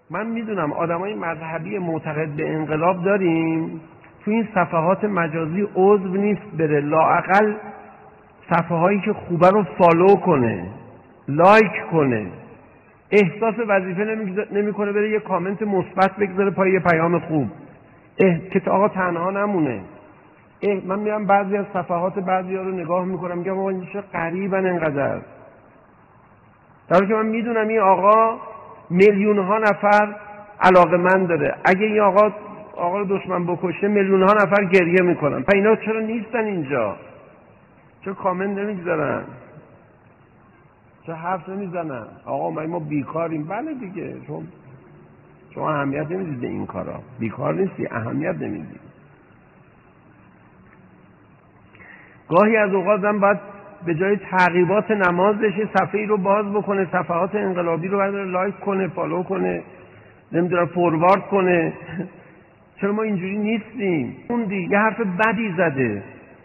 من میدونم آدمای مذهبی معتقد به انقلاب داریم، تو این صفحات مجازی عضو نیست بره، لااقل صفحه هایی که خوبه رو فالو کنه، لایک کنه، احساس وظیفه نمیکنه بره یه کامنت مثبت بگذاره پای یه پیام خوب، که آقا تنها نمونه. من میرم بعضی از صفحات بعضی‌ها رو نگاه میکنم، میگم آقا این چه غریبن انقدر، در حالی که من میدونم این آقا میلیون ها نفر علاقه‌مند داره، اگه این آقا رو دشمن بکشه میلیون ها نفر گریه میکنن، پس اینا چرا نیستن اینجا؟ چرا کامنت نمیگذارن؟ چرا حرف نمیزنن؟ آقا ما بیکاریم. بله دیگه، شما اهمیت نمیدید این کارا، بیکار نیستی، اهمیت نمیدید. گاهی از اوقات هم باید به جای تعقیبات نمازش صفحه‌ای رو باز بکنه، صفحات انقلابی رو برداره لایک کنه، فالو کنه، نمیدونم فوروارد کنه. چرا ما اینجوری نیستیم؟ اون یه حرف بدی زده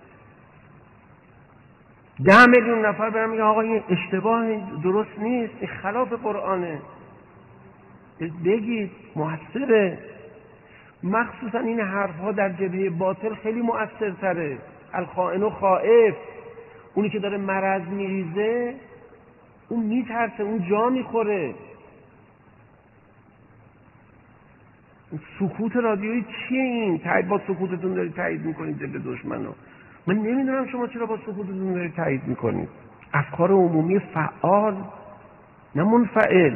10 میلیون نفر برن میگن آقا این اشتباه، درست نیست، این خلاف قرآنه. بگید، موثره. مخصوصا این حرفها در جبهه باطل خیلی مؤثرتره. الخائن خائف، اونی که داره مرض میریزه اون میترسه، اون جا میخوره. سکوت رادیویی چیه این؟ با سکوتتون دارید تایید میکنید جلد دشمنو. من نمیدونم شما چرا با سکوتتون دارید تایید میکنید. افکار عمومی فعال، نه منفعل.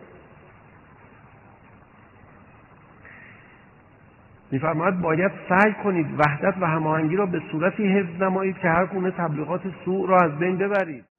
میفرماید باید سعی کنید وحدت و هماهنگی را به صورتی حفظ نمایید که هر گونه تبلیغات سوء را از بین ببرید.